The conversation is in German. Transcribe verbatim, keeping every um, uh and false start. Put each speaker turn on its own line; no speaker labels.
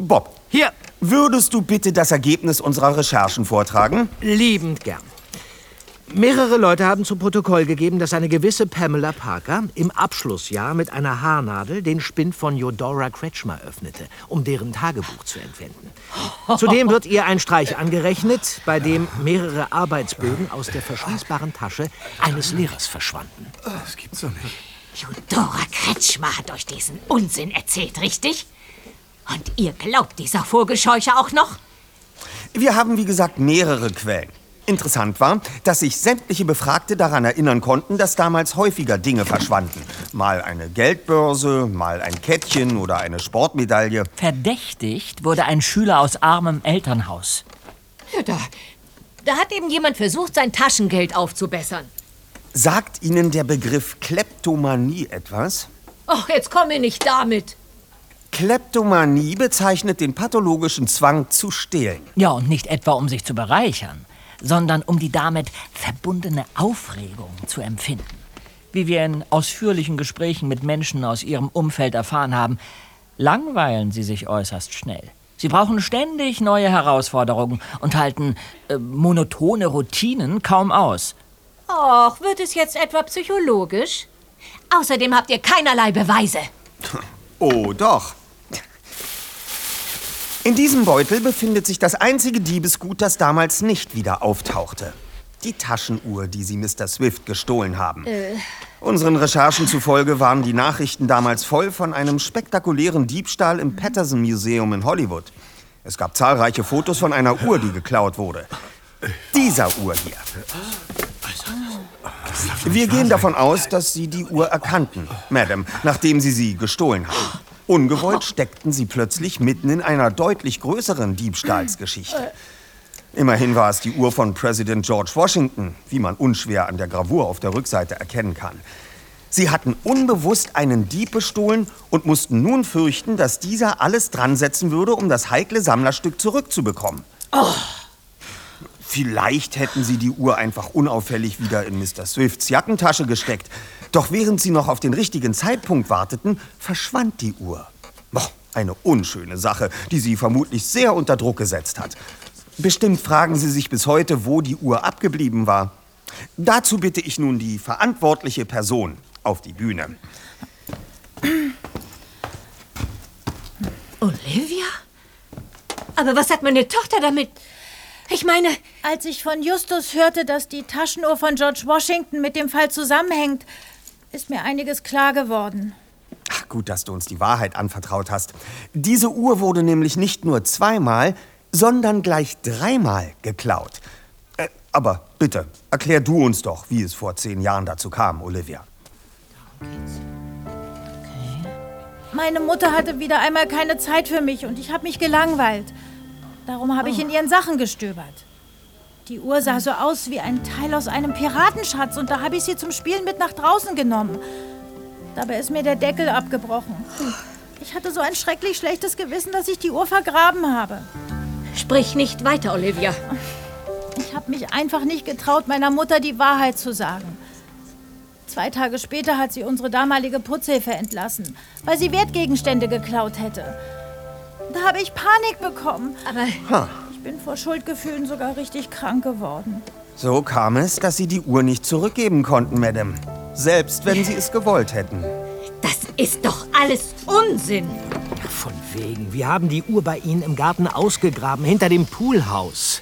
Bob,
Hier,
würdest du bitte das Ergebnis unserer Recherchen vortragen?
liebend gern. Mehrere Leute haben zu Protokoll gegeben, dass eine gewisse Pamela Parker im Abschlussjahr mit einer Haarnadel den Spind von Eudora Kretschmer öffnete, um deren Tagebuch zu entwenden. Zudem wird ihr ein Streich angerechnet, bei dem mehrere Arbeitsbögen aus der verschließbaren Tasche eines Lehrers verschwanden.
Das gibt's doch nicht.
Eudora Kretschmer hat euch diesen Unsinn erzählt, richtig? Und ihr glaubt dieser Vogelscheuche auch noch?
Wir haben, wie gesagt, mehrere Quellen. Interessant war, dass sich sämtliche Befragte daran erinnern konnten, dass damals häufiger Dinge verschwanden. Mal eine Geldbörse, mal ein Kettchen oder eine Sportmedaille.
Verdächtigt wurde ein Schüler aus armem Elternhaus.
Ja, da, da hat eben jemand versucht, sein Taschengeld aufzubessern.
Sagt Ihnen der Begriff Kleptomanie etwas?
Ach, jetzt komm mir nicht damit.
Kleptomanie bezeichnet den pathologischen Zwang zu stehlen.
Ja, und nicht etwa, um sich zu bereichern, sondern um die damit verbundene Aufregung zu empfinden. Wie wir in ausführlichen Gesprächen mit Menschen aus ihrem Umfeld erfahren haben, langweilen sie sich äußerst schnell. Sie brauchen ständig neue Herausforderungen und halten äh, monotone Routinen kaum aus.
Och, wird es jetzt etwa psychologisch? Außerdem habt ihr keinerlei Beweise.
Oh, doch. In diesem Beutel befindet sich das einzige Diebesgut, das damals nicht wieder auftauchte. Die Taschenuhr, die Sie Mister Swift gestohlen haben.
Äh.
Unseren Recherchen zufolge waren die Nachrichten damals voll von einem spektakulären Diebstahl im Patterson Museum in Hollywood. Es gab zahlreiche Fotos von einer Uhr, die geklaut wurde. Dieser Uhr hier. Wir gehen davon aus, dass Sie die Uhr erkannten, Madame, nachdem Sie sie gestohlen haben. Ungewollt steckten Sie plötzlich mitten in einer deutlich größeren Diebstahlsgeschichte. Immerhin war es die Uhr von Präsident George Washington, wie man unschwer an der Gravur auf der Rückseite erkennen kann. Sie hatten unbewusst einen Dieb bestohlen und mussten nun fürchten, dass dieser alles dran setzen würde, um das heikle Sammlerstück zurückzubekommen. Oh. Vielleicht hätten Sie die Uhr einfach unauffällig wieder in Mister Swifts Jackentasche gesteckt. Doch während Sie noch auf den richtigen Zeitpunkt warteten, verschwand die Uhr. Boah, eine unschöne Sache, die Sie vermutlich sehr unter Druck gesetzt hat. Bestimmt fragen Sie sich bis heute, wo die Uhr abgeblieben war. Dazu bitte ich nun die verantwortliche Person auf die Bühne.
Olivia? Aber was hat meine Tochter damit? Ich meine...
Als ich von Justus hörte, dass die Taschenuhr von George Washington mit dem Fall zusammenhängt, ist mir einiges klar geworden.
Ach, gut, dass du uns die Wahrheit anvertraut hast. Diese Uhr wurde nämlich nicht nur zweimal, sondern gleich dreimal geklaut. Äh, aber bitte, erklär du uns doch, wie es vor zehn Jahren dazu kam, Olivia.
Meine Mutter hatte wieder einmal keine Zeit für mich und ich habe mich gelangweilt. Darum habe ich in ihren Sachen gestöbert. Die Uhr sah so aus wie ein Teil aus einem Piratenschatz und da habe ich sie zum Spielen mit nach draußen genommen. Dabei ist mir der Deckel abgebrochen. Ich hatte so ein schrecklich schlechtes Gewissen, dass ich die Uhr vergraben habe.
Sprich nicht weiter, Olivia.
Ich habe mich einfach nicht getraut, meiner Mutter die Wahrheit zu sagen. Zwei Tage später hat sie unsere damalige Putzhilfe entlassen, weil sie Wertgegenstände geklaut hätte. Da habe ich Panik bekommen.
Aber
Ha.
Ich bin vor Schuldgefühlen sogar richtig krank geworden.
So kam es, dass Sie die Uhr nicht zurückgeben konnten, Madame. Selbst wenn Sie es gewollt hätten.
das ist doch alles Unsinn.
Ja, von wegen. Wir haben die Uhr bei Ihnen im Garten ausgegraben, hinter dem Poolhaus.